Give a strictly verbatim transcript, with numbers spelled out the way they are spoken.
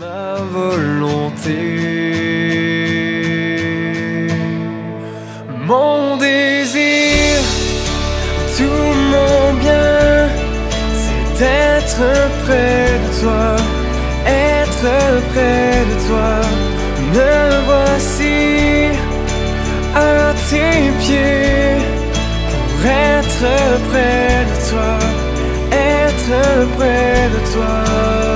Ma volonté, mon désir, tout mon bien, c'est d'être près de toi, être près de toi. Me voici à tes pieds pour être près de toi, être près de toi.